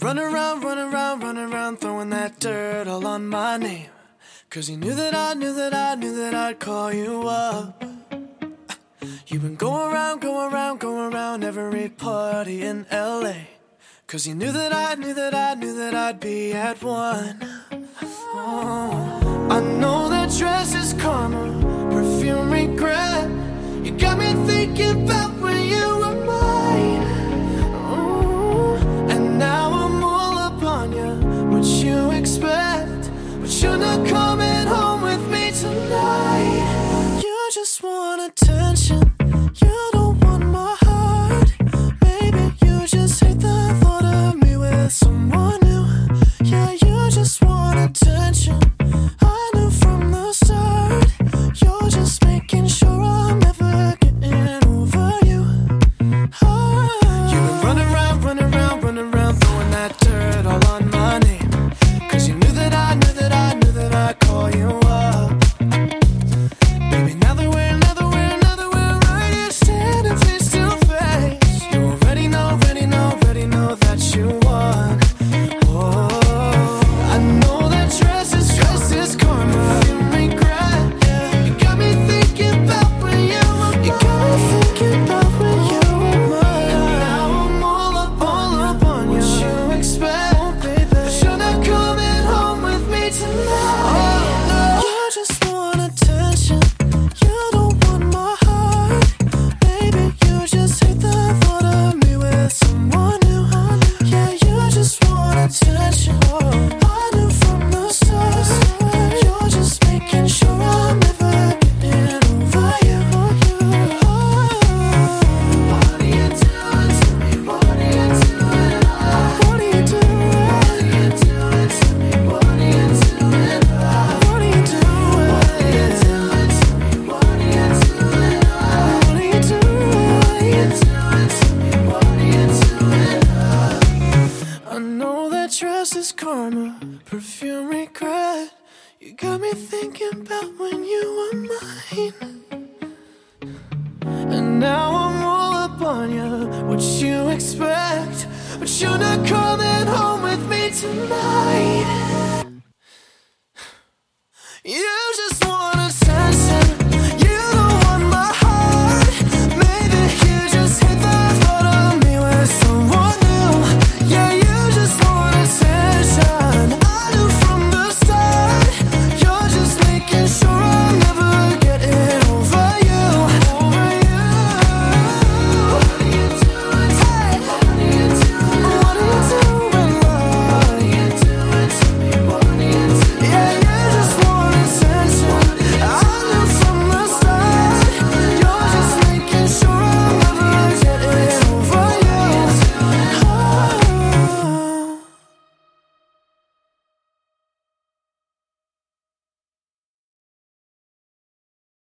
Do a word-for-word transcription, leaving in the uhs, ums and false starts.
run around, run around, run around, throwing that dirt all on my name. Cause you knew that I knew that I knew that I'd call you up. You've been going around, going around, going around every party in L A. Cause you knew that I knew that I knew that I'd be at one. Oh, I know that dress is karma, perfume regret. You got me thinking about when you were mine. Oh, and now I'm all up on you, what you expect. But you're not coming home with me tonight. You just want attention, you don't want my heart. Maybe you just hate the thought of me with someone new. Yeah, you just want attention, I knew from the start. You're just making sure I'm never getting over you. Oh. You've been running around, running around, running around, throwing that dirt all on my name. Cause you knew that I knew that I knew that I'd call you up. Baby, now that we're, now that we're, now that we're right here standing face to face, you already know, already know, already know that you won. Oh, I know that dress is, dress is karma, you regret. Yeah. You got me thinking about when you were mine. You got me thinking about when you were mine. And now I'm all up, all up on you. What you expect, oh, baby. But you're not coming home with me tonight. Oh, no. You just want attention, you don't want my heart. Baby, you just hate the thought of me with someone new. Yeah, you just want attention, I knew from the start. You're just making sure I'm never getting over you. Oh. What are you doing to me? What are you doing? What are you doing? What are you doing to me? What are you doing? What are you doing? What are you doing to me? What are you doing? What are you doing? What are you doing to me? What are you doing? I know that dress is karma, perfume regret. You got me thinking about when you were mine. And now I'm all up on you, what you expect. But you're not coming home with me tonight.